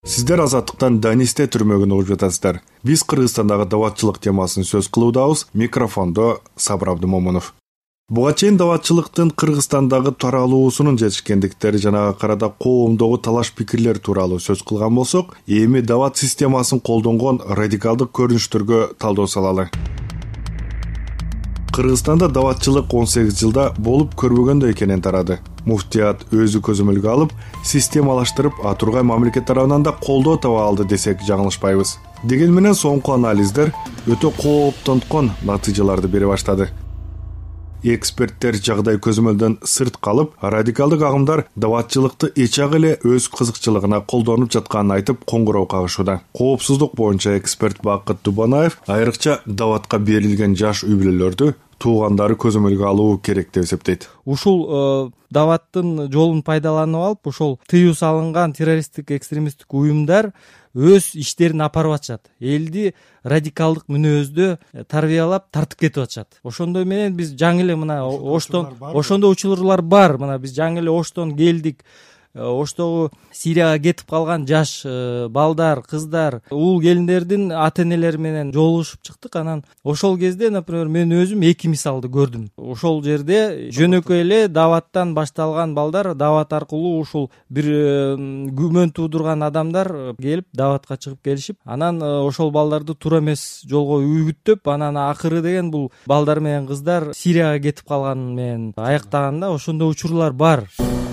Сиздер Азаттыктан Данисте түрмөгүн угуп жатасыздар. Биз Кыргызстандагы даватчылык темасын сөз кылуудабыз. Микрофондо Сабыр Абдымомунов. Буга чейин даватчылыктын Кыргызстандагы таралуусунун жетишкендиктери жана карата коомдогу талаш пикирлер тууралуу сөз кылган болсок, эми дават системасын колдонгон радикалдык көрүнүштөргө талдоо салалы. Кыргызстанда даватчылык 18 жылда болуп көрбөгөндөй экенин тарады. Муфтият өзү көзөмөлгө алып, системалаштырып, атургай мамлекет тарабынан да колдоо таба алды десек жаңылышпайбыз. Деген менен соңку анализдер өтө кооптонткон натыйжаларды бере баштады. Эксперттер жагдай көзөмөлдөн сырт калып, радикалдык агымдар даватчылыкты эчак эле өз кызыкчылыгына колдонуп жатканын айтып коңгуроо кагышууда. Коопсуздук боюнча эксперт Бакыт Дубанаев айрыкча даватка берилген жаш үй бүлөлөрдү туугандары көзөмөлгө алуу керек деп эсептейт. Ушул даваттын жолун пайдаланып алып, ошол тыюу салынган террористтик экстремисттик уюмдар өз иштерин апарып атышат. Элди радикалдык мүнөздө тарбиялап тартып кетип атышат. Ошондой менен биз жаңы эле мына ошондой учурлар бар. Мына биз жаңы эле Оштон келдик. Оштогу Сирияга кетип калган жаш балдар, кыздар, уул келиндердин ата-энелери менен жолугушуп чыктык. Анан ошол кезде, например, мен өзүм эки мисалды көрдүм. Ошол жерде жөнөкөй эле даваттан башталган балдар, дават аркылуу ушул бир күмөн туудурган адамдар келип даватка чыгып келишип, анан ошол балдарды туура эмес жолго үйгүттөп, анан акыры деген бул балдар менен кыздар Сирияга кетип калган менен аяктаганда ошондой учурлар бар.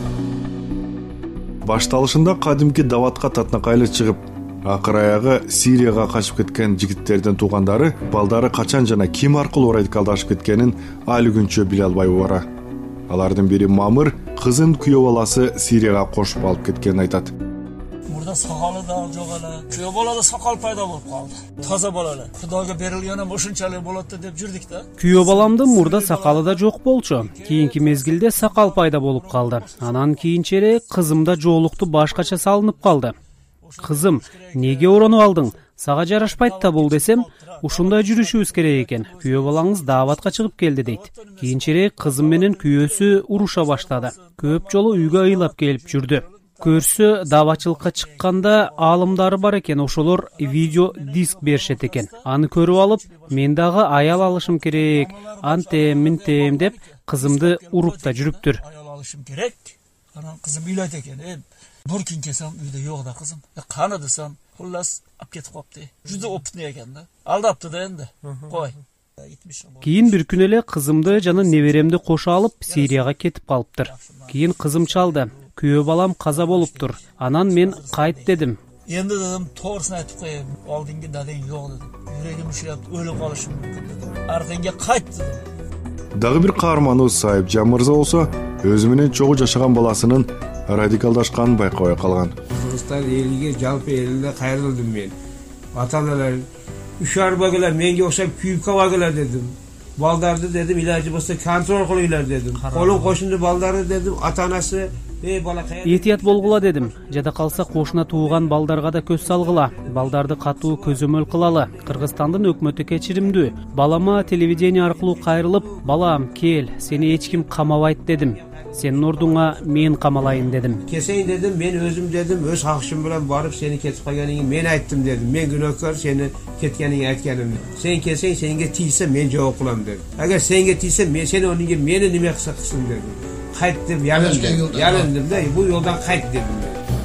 Башталышында кадимки даватка татнакайлы чыгып, акыр аягы Сирияга качып кеткен жигиттердин туугандары балдары качан жана ким аркылуу радикалдашып кеткенин али күнчө биле албай бара. Алардын бири Мамыр кызын күйөө баласы Сирияга кошуп алып кеткенин айтат. Мурда сакалы да жок эле. Күйөө балада сакал пайда болуп калды. Таза бала эле. Кудайга берилген ошончалык болот деп жүрдүк да. Күйөө баламдын мурда сакалы да жок болчу. Кийинки мезгилде сакал пайда болуп калды. Анан кийинчерээк кызымда жоолукту башкача салынып калды. Кызым, неге оронуп алдың? Сага жарашпайт да бул десем, ушундай жүрүшүбүз керек экен. Күйөө балаңыз даватка чыгып келди дейт. Кийинчерээк кызым менен күйөөсү уруша баштады. Көп жолу үйгө ыйлап келип жүрдү. Көрсө даватчылыкка чыкканда аалымдары бар экен, ошолор видео диск беришет экен. Аны көрүп алып, мен дагы аял алышым керек, антем, минтем деп кызымды уруп да жүрүптүр. Аял алышым керек. Анан кызым үйлөйт экен. Буркин кесем үйдө жок да кызым. Каны десем, хуллас алып кетип калыптыр. Жүзү опытный экен да. Алдапты да энди. Кой. Кийин бир күн эле кызымды жана неберемди кошо алып Сирияга кетип калыптыр. Кийин кызым чалды. Күйөө балам каза болуптур. Анан мен кайт дедим. Эndi dedim, to'g'risini aytib qo'yayım. Oldingi dadang yo'q dedim. Yuragim ushlayapti, o'lib qolishim mumkin dedim. Ardinga qayt dedim. Дагы бир каарманыбыз Сайыпжан мырза болсо, өзү менен чогуу жашаган баласынын радикалдашканын байкабай калган. Кыргызстан элиге, жалпы элине кайрылдым мен. Ата-аналар үч арбагылар менге окшоп күйүп калгыла дедим. Балдарды дедим, илажы болсо контроль кылыйлар дедим. Колун кошунду балдарды дедим, ата-анасы Этият болгула дедим. Жада калса кошуна тууган балдарга да көз салгыла. Балдарды катуу көзөмөл кылалы. Кыргызстандын өкмөтү кечиримдүү. Балама телевидение аркылуу кайрылып, балам кел, сени эч ким камабайт дедим. Сенин ордуңа мен камалайын дедим. Кесейин дедим, мен өзүм дедим, өз акчым менен барып сени кетип калганыңды мен айттым дедим. Мен күнөөкөр сени кеткениңди айтканымды. Сен келсең, сенге тийсе мен жооп кылам дедим. Агар сенге тийсе, мен сени онунга мени неме кылсын дедим. Кайт деп ялындым да, бул жолдан кайт дедим.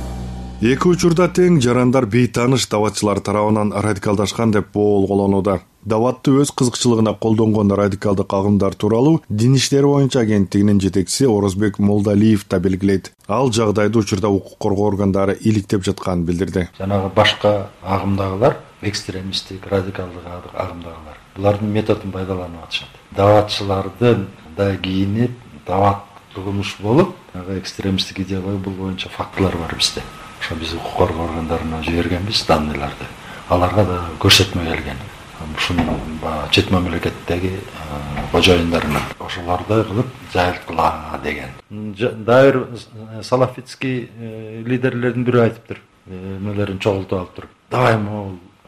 Эки учурда тең жарандар бейтаныш даватчылар тарабынан радикалдашкан деп боолголонууда. Даватты өз кызыкчылыгына колдонгон радикалдык агымдар тууралуу Дин иштери боюнча агенттигинин жетекчиси Орозбек Молдалиев да белгилейт. Ал жагдайды учурда укук коргоо органдары иликтеп жатканын билдирди. Жанагы башка агымдагылар, экстремисттик, радикалдык агымдагылар, булардын методун пайдаланып атышат. Даватчылардын да кийинип, дават угумуш болуп, экстремисттик идея бул боюнча фактылар бар бизде. Ошо биз укук коргоо органдарына жибергенбиз данныйларды. Аларга да көрсөтмө келген. Ушуну чет мамлекеттеги кожоюндарына ошолордой кылып жайылткыла деген. Дайыр салафитский лидерлердин бири айтыптыр. Мелерин чогултуп алып туруп, давай могул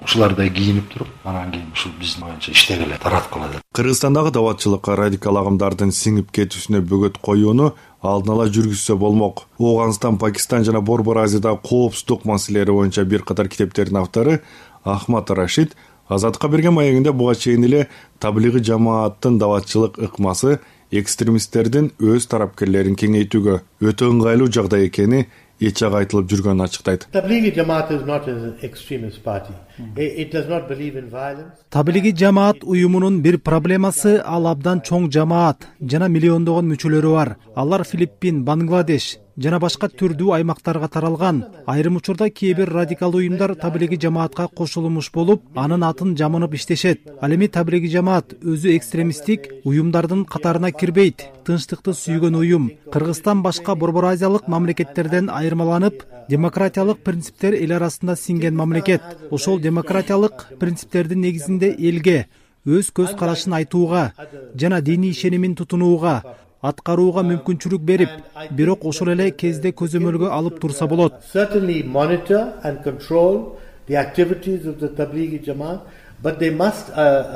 ушулардай кийинип туруп анан кийин ушул биздин боюнча иштегиле тараткыла деп. Кыргызстандагы даватчылыкка радикал агымдардын сиңип кетүүсүнө бөгөт коюуну алдын ала жүргүзсө болмок. Ооганстан, Пакистан жана Борбор Азиядагы коопсуздук маселелери боюнча бир катар китептердин автору Ахмад Рашид Азаттыкка берген маегинде буга чейин эле таблигый жамааттын даватчылык ыкмасы экстремисттердин өз тарапкерлерин кеңейтүүгө өтө ыңгайлуу жагдай экени эч ак айтылып жүргөнүн ачыктайт. Tablighi Jamaat is not an extremist party. It does not believe in violence. Таблиги жамаат уюмунун бир проблемасы ал абдан чоң жамаат жана миллиондогон мүчөлөрү бар. Алар Филиппин, Бангладеш жана башка түрдүү аймактарга таралган. Айрым учурда кээ бир радикал уюмдар таблиги жамаатка кошулмуш болуп, анын атын жамынып иштешет. Ал эми таблиги жамаат өзү экстремисттик уюмдардын катарына кирбейт. Тынчтыкты сүйгөн уюм. Кыргызстан башка Борбор Азиялык мамлекеттерден айырмаланып, демократиялык принциптер эл арасында сиңген мамлекет. Ошол демократиялык принциптердин негизинде элге өз көз карашын айтууга жана диний ишенимин тутунууга, аткарууга мүмкүнчүлүк берип, бирок ошол эле кезде көзөмөлгө алып турса болот. Certainly monitor and control the activities of the Tablighi Jamaat, but they must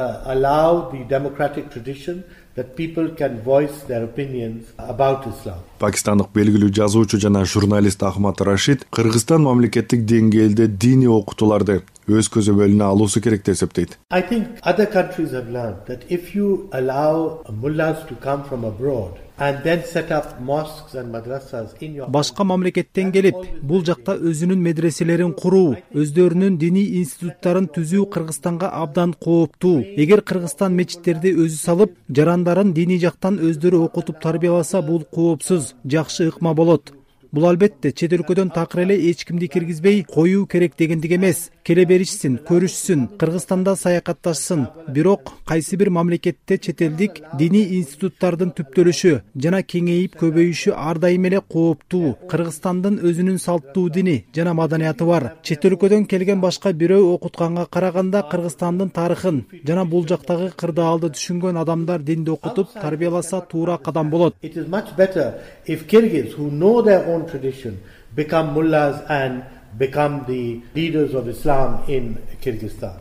allow the democratic tradition that people can voice their opinions about Islam. Пакистандык белгилүү жазуучу жана журналист Ахмад Рашид Кыргызстан мамлекеттик деңгээлде диний окутууларды өз көзөмөлүнө алуусу керек деп эсептейт. I think other countries have learned that if you allow mullahs to come from abroad and then set up mosques and madrasas in your Башка мамлекеттен келип, бул жакта өзүнүн медреселерин куруу, өздөрүнүн диний институттарын түзүү Кыргызстанга абдан кооптуу. Эгер Кыргызстан мечиттерди өзү салып, жарандарын диний жактан өздөрү окутуп тарбияласа, бул коопсуз, жакшы ыкма болот. Бул албетте чет өлкөдөн такыр эле эч кимди киргизбей коюу керек дегендик эмес. Келе беришсин, көрүшсүн, Кыргызстанда саякатташсын. Бирок кайсы бир мамлекетте чет элдик диний институттардын түптөлүшү жана кеңейип көбөйүшү ар дайым эле кооптуу. Кыргызстандын өзүнүн салттуу дини жана маданияты бар. Чет өлкөдөн келген башка бирөө окутканга караганда Кыргызстандын тарыхын жана бул жактагы кырдаалды түшүнгөн адамдар динди окутуп тарбияласа туура кадам болот. It is much better if Kyrgyz who know their own tradition become mullahs and become the leaders of Islam in Kyrgyzstan.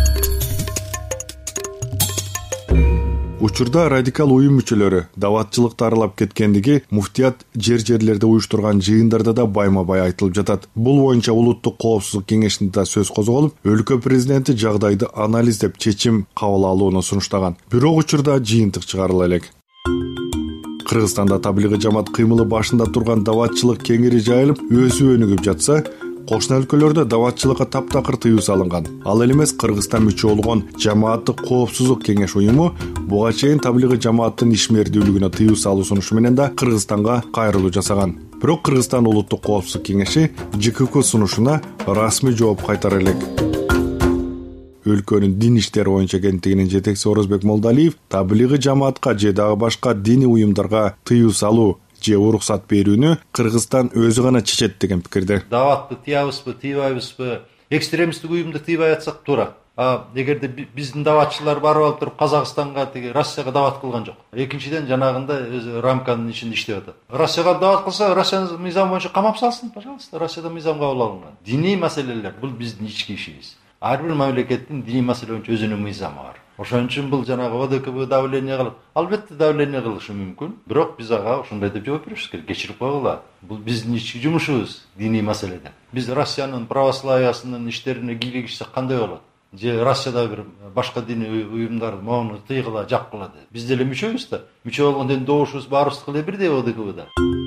Учурда радикал уюм мүчөлөрү даватчылыкты аралап кеткендиги муфтият жерлерде уюштурган жыйындарда да байма-бай айтылып жатат. Бул боюнча улуттук коопсуздук кеңешинде да сөз козголуп, өлкө президенти жагдайды анализдеп чечим кабыл алууну сунуштаган. Бирок учурда жыйынтык чыгарыла элек. Кыргызстанда таблигый жамаат кыймылы башында турган даватчылык кеңири жайылып, өсүп өнүгүп жатса, кошуна өлкөлөрдө даватчылыкка таптакыр тыюу салынган. Ал эле эмес Кыргызстан мүчө болгон Жамааттык коопсуздук кеңеш уюму буга чейин таблигый жамааттын ишмердүүлүгүнө тыюу салуу сунушу менен да Кыргызстанга кайрылуу жасаган. Бирок Кыргызстан улуттук коопсуздук кеңеши ЖКК сунушуна расмий жооп кайтара элек. Өлкөнүн дин иштери боюнча кенттигинин жетекчиси Орозбек Молдалиев таблигый жамаатка же дагы башка диний уюмдарга тыюу салуу же уруксат берүүнү Кыргызстан өзү гана чечет деген пикирде. Даватты тыябызбы, тыйбайбызбы, экстремисттик уюмду тыйбай атсак туура. Эгерде биздин даватчылар барып алып туруп Казакстанга, Россияга дават кылган жок. Экинчиден жанагында өзү рамканын ичинде иштеп атат. Россияга дават кылса, Россиянын мыйзамы боюнча камап салсын, пожалуйста. Россияда мыйзам кабыл алынган. Диний маселелер бул биздин ички ишибиз. Ар бир мамлекеттин диний маселе боюнча өзүнүн мыйзамы бар. Ошон үчүн бул жанагы ОДКБ давление кылып, албетте давление кылышы мүмкүн. Бирок биз ага ошондой деп жооп беришибиз керек, кечирип койгула. Бул биздин ички жумушубуз диний маселеде. Биз Россиянын православиясынын иштерине кийлигишсек кандай болот? Же Россияда бир башка диний уюмдар моуну тыйгыла, жапкыла деп. Биз деле мүчөбүз да. Мүчө болгондон добушубуз баарыбыздыкы эле бирдей ОДКБда.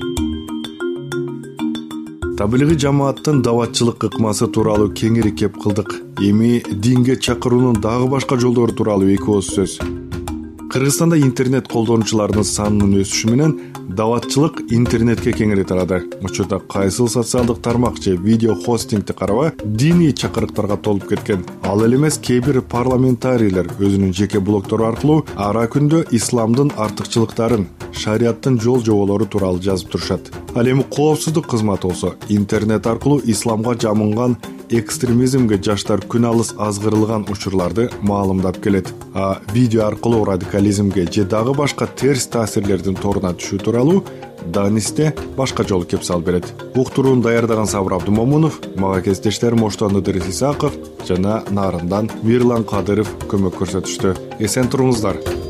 Таблигый жамааттын даватчылык ыкмасы тууралуу кеңири кеп кылдык. Эми динге чакыруунун дагы башка жолдору тууралуу эки ооз сөз. Кыргызстанда интернет колдонуучулардын санынын өсүшү менен даватчылык интернетке кеңири тарады. Учурда кайсыл социалдык тармак же видео хостингди караба диний чакырыктарга толуп кеткен. Ал эле эмес кээ бир парламентарийлер өзүнүн жеке блогтору аркылуу ара күндө исламдын артыкчылыктарын, шариаттын жол жоболору тууралуу жазып турушат. Ал эми коопсуздук кызматы болсо интернет аркылуу исламга жамынган экстремизмге жаштар күн алыс азгырылган учурларды маалымдап келет. Видео аркылуу радикализмге же дагы башка терс таасирлердин торуна түшүү тууралуу Данисте башка жолу кеп салып берет. Уктурууну даярдаган Сабыр Абдумомунов, мага кесиптештерим Оштон Ыдырыс Исаков жана Нарындан Мирлан Кадыров көмөк көрсөтүштү. Эсен туруңуздар.